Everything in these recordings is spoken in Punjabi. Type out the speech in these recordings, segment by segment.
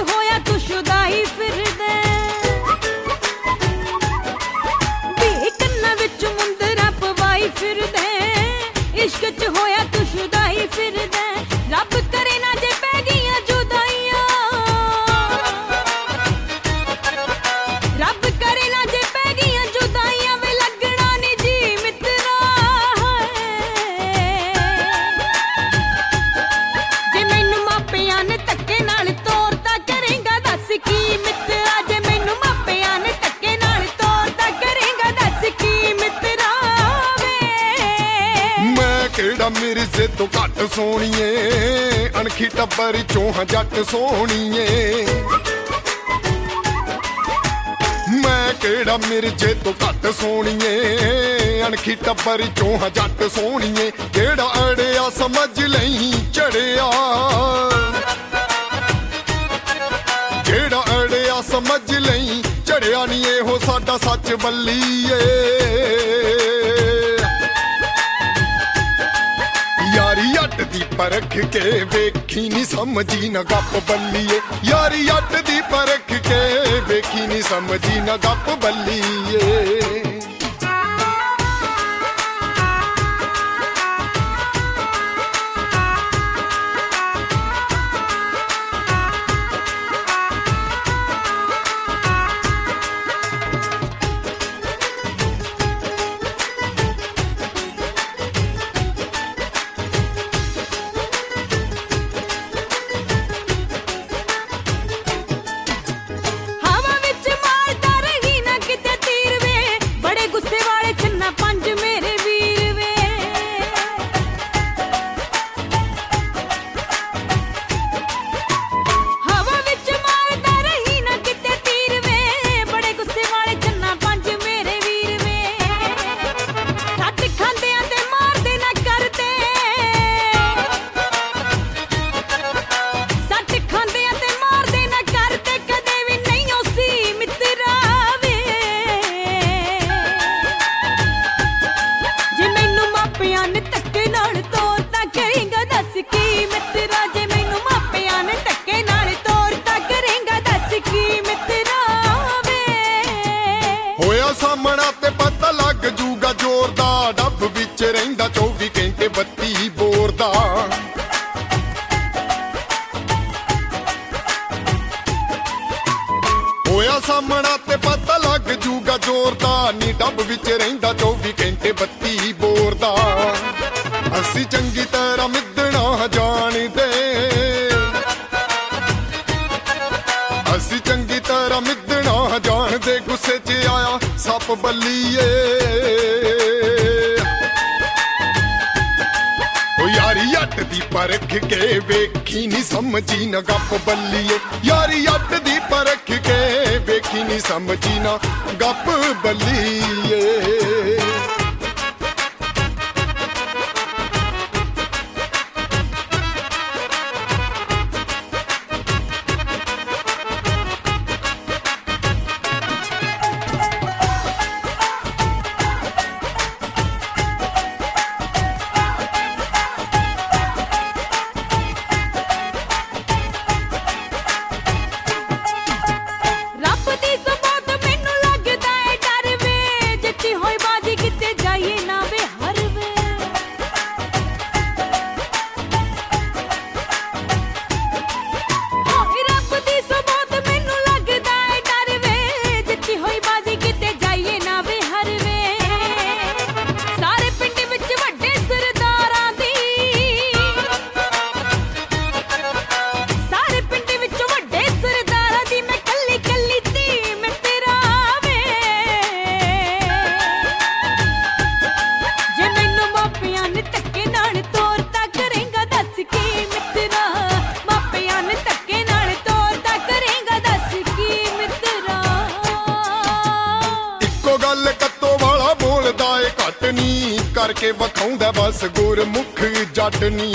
ਹੋਇਆ ਤੂੰ ਸ਼ੁਦਾਈ ਫਿਰਦਾ ਵੀ ਕੰਨਾਂ ਵਿੱਚ ਮੁੰਦਰਾ ਪਵਾਈ ਫਿਰਦਾ ਇਸ਼ਕ ਚ ਹੋਇਆ ਤੂੰ ਸ਼ੁਦਾਈ ਫਿਰਦਾ ਰੱਬ ਕਰੇ ਨਾ ਜੇ ਪੈ ਗਈਆਂ ਜੁਦਾਈਆਂ ਰੱਬ ਕਰੇ ਨਾ ਜੇ ਪੈ ਗਈਆਂ ਜੁਦਾਈਆਂ ਵੇ ਲੱਗਣਾ ਨੀ ਜੀ ਮਿੱਤਰਾ ਜੇ ਮੈਨੂੰ ਮਾਪਿਆਂ ਨੇ ਧੱਕੇ ਨਾਲ ਤੋਰਤਾ ਕਰੇਂਗਾ ਦੱਸ ਕੀ ਮਿੱਤਰਾ ਜੇ ਮੈਨੂੰ ਮਾਪਿਆਂ ਨੇ ਧੱਕੇ ਨਾਲ ਤੋਰਤਾ ਕਰੇਂਗਾ ਦੱਸ ਕੀ ਮਿੱਤਰਾ ਵੇ ਮੈਂ ਕਿਹੜਾ ਮਿਰਜ਼ੇ ਤੋਂ ਘੱਟ ਸੋਹਣੀਏ ਅਣਖੀ ਟੱਬਰ ਚੋਂ ਹਾਂ ਜੱਟ ਸੋਹਣੀਏ ਮੈਂ ਕਿਹੜਾ ਮਿਰਜ਼ੇ ਤੋਂ ਘੱਟ ਸੋਹਣੀਏ ਅਣਖੀ ਟੱਬਰ ਚੋਂ ਹਾਂ ਜੱਟ ਸੋਹਣੀਏ ਕਿਹੜਾ ਅੜਿਆ ਸਮਝ ਲਈ ਚੜਿਆ ਜਿਹੜਾ ਅੜਿਆ ਸਮਝ ਲਈ ਚੜਿਆ ਨੀ ਇਹੋ ਸਾਡਾ ਸੱਚ ਬੱਲੀਏ ਯਾਰੀ ਅੱਟ ਦੀ ਪਰਖ ਕੇ ਵੇਖੀ ਨੀ ਸਮਝੀ ਨਾ ਗੱਪ ਬੱਲੀਏ ਯਾਰੀ ਅੱਟ ਦੀ ਪਰਖ ਕੇ ਵੇਖੀ ਨੀ ਸਮਝੀ ਨਾ ਗੱਪ ਬੱਲੀਏ ਸਾਹਮਣਾ ਤੇ ਪਤਾ ਲੱਗ ਜੂਗਾ ਜ਼ੋਰ ਦਾ ਡੱਬ ਵਿੱਚ ਰਹਿੰਦਾ 24 ਘੰਟੇ 32 ਬੋਰ ਦਾ ਹੋਇਆ ਸਾਹਮਣਾ ਤੇ ਪਤਾ ਲੱਗ ਜੂਗਾ ਜ਼ੋਰ ਦਾ ਨੀ ਡੱਬ ਵਿੱਚ ਰਹਿੰਦਾ 24 ਘੰਟੇ 32 ਬੋਰ ਦਾ ਅਸੀਂ ਚੰਗੀ ਤਰ੍ਹਾਂ ਮਿੱਧਣਾ ਜਾਣਦੇ ਅਸੀਂ ਚੰਗੀ ਤਰ੍ਹਾਂ ਮਿੱਧਣਾ ਜਾਣਦੇ ਗੁੱਸੇ 'ਚ ਆਇਆ ਸੱਪ ਬੱਲੀਏ ਓ ਯਾਰੀ ਅੱਟ ਦੀ ਪਰਖ ਕੇ ਵੇਖੀ ਨੀ ਸਮਝੀ ਨਾ ਗੱਪ ਬੱਲੀਏ ਯਾਰੀ ਅੱਟ ਦੀ ਪਰਖ ਕੇ ਵੇਖੀ ਨੀ ਸਮਝੀ ਨਾ ਗੱਪ ਬੱਲੀਏ ਕਰਕੇ ਵਖਾਉਂਦਾ ਬਸ ਗੁਰਮੁਖ ਜੱਟ ਨੀ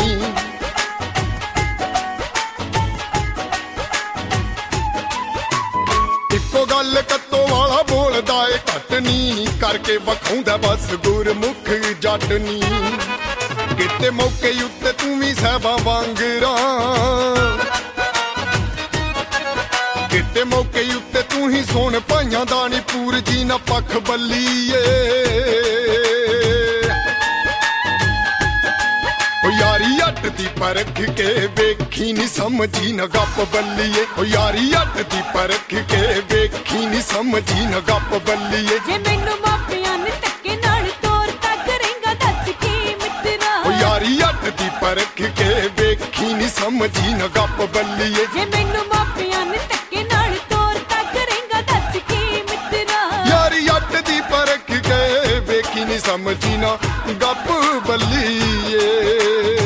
ਇੱਕੋ ਗੱਲ ਕੱਤੋਂ ਵਾਲਾ ਬੋਲਦਾ ਏ ਘੱਟ ਨੀ ਕਰਕੇ ਵਖਾਉਂਦਾ ਬਸ ਗੁਰਮੁਖ ਜੱਟ ਨੀ ਕਿਤੇ ਮੌਕੇ ਉੱਤੇ ਤੂੰ ਵੀ ਸਹਿਬਾ ਵਾਂਗਰਾ ਕਿਤੇ ਮੌਕੇ ਉੱਤੇ ਤੂੰ ਹੀ ਸੋਣ ਪਾਈਆਂ ਦਾ ਨੀ ਪੂਰ ਜੀ ਨਾ ਪੱਖ ਬੱਲੀਏ ਓ ਯਾਰੀ ਅੱਟ ਦੀ ਪਰਖ ਕੇ ਵੇਖੀ ਨੀ ਸਮਝੀ ਨਾ ਗੱਪ ਬੱਲੀਏ ਓ ਯਾਰੀ ਅੱਟ ਦੀ ਪਰਖ ਕੇ ਵੇਖੀ ਨੀ ਸਮਝੀ ਨਾ ਗੱਪ ਬੱਲੀਏ ਜੇ ਮੈਨੂੰ ਮਾਪਿਆਂ ਨੇ ਧੱਕੇ ਨਾਲ ਤੋਰਤਾ ਕਰੇਂਗਾ ਦੱਸ ਕੀ ਮਿੱਤਰਾ ਓ ਯਾਰੀ ਅੱਟ ਦੀ ਪਰਖ ਕੇ ਵੇਖੀ ਨੀ ਸਮਝੀ ਨਾ ਗੱਪ ਬੱਲੀਏ ਜੇ ਮੈਨੂੰ ਮਾਪਿਆਂ ਨੇ ਧੱਕੇ ਨਾਲ ਤੋਰਤਾ ਕਰੇਂਗਾ ਦੱਸ ਕੀ ਮਿੱਤਰਾ ਯਾਰੀ ਅੱਟ ਦੀ ਪਰਖ ਕੇ ਵੇਖੀ ਨੀ ਸਮਝੀ ਨਾ ਗੱਪ ਬੱਲੀਏ